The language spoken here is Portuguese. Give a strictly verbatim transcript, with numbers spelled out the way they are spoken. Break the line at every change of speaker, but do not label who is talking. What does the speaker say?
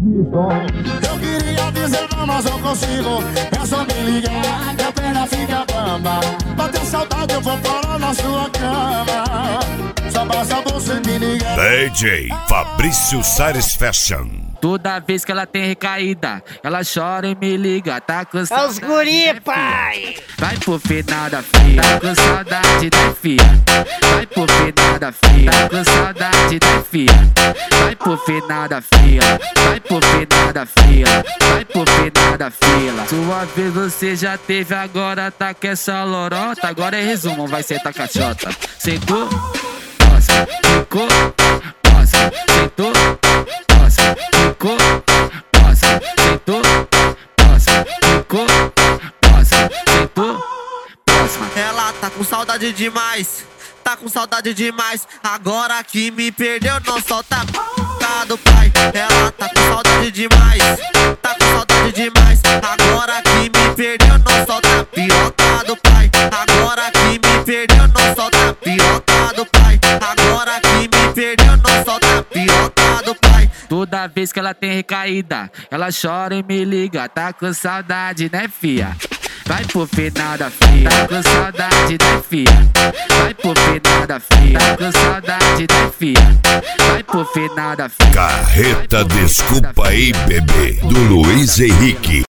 Eu queria dizer não, mas eu consigo. É só me ligar que a perna fica bamba. Bater saudade eu vou parar na sua cama. Só basta você me ligar.
D J Fabrício Sares Fashion.
Toda vez que ela tem recaída, ela chora e me liga. Tá com
É
saudade,
os guri,
né,
pai!
Vai pro final da fia, tá com saudade, né, fia? Vai pro final da fia, tá com saudade, né, fia? Vai pro final da fila, vai pro final da fila, vai pro final da fila. Sua vez você já teve, agora tá com essa lorota. Agora é resumo, vai sentar cachota. Sentou, nossa, ficou, nossa, sentou, nossa, ficou, nossa, sentou, nossa, ficou, nossa, sentou, próxima.
Ela tá com saudade demais, tá com saudade demais. Agora que me perdeu, não solta a p*** do pai. Ela tá com saudade demais, tá com saudade demais. Agora que me perdeu, não solta a piroca do pai. Agora que me perdeu, não solta a piroca do pai. Agora que me perdeu, não solta a piroca do pai.
Toda vez que ela tem recaída, ela chora e me liga. Tá com saudade, né, fia? Vai pro final da fia, tá com saudade, né, fia? Vai pro final da fia, tá com saudade, né, fia? Vai pro final da fia.
Carreta Desculpa aí, bebê, do Luiz Henrique.